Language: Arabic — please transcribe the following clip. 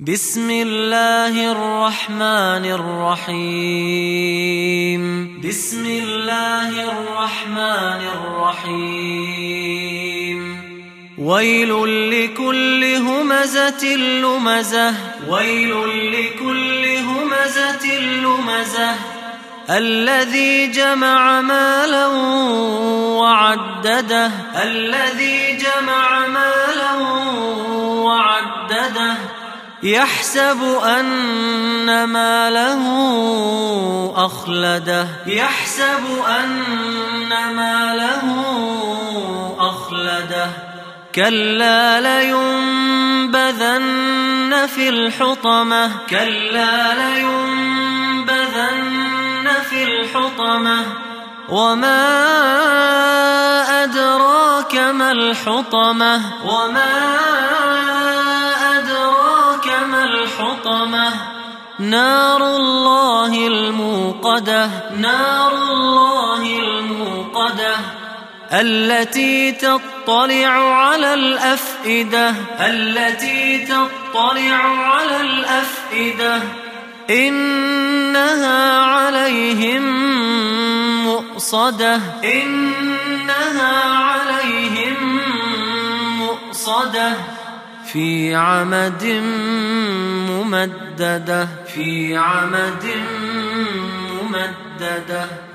بسم الله الرحمن الرحيم. بسم الله الرحمن الرحيم. ويل لكل همزة لمزة. ويل لكل همزة لمزة الذي جمع مالا وعدده. الذي جمع مالا وعدده يحسب أن ماله أخلده. يحسب أن ماله أخلده كلا لينبذن في الحطمة. كلا لينبذن في الحطمة وما أدراك ما الحطمة. وما أدراك ما الحطمة نار الله الموقدة. نار الله الموقدة التي تطلع على الأفئدة. التي تطلع على الأفئدة إنها عليهم مؤصدة. إنها عليهم مؤصدة في عمد ممددة. في عمد ممددة.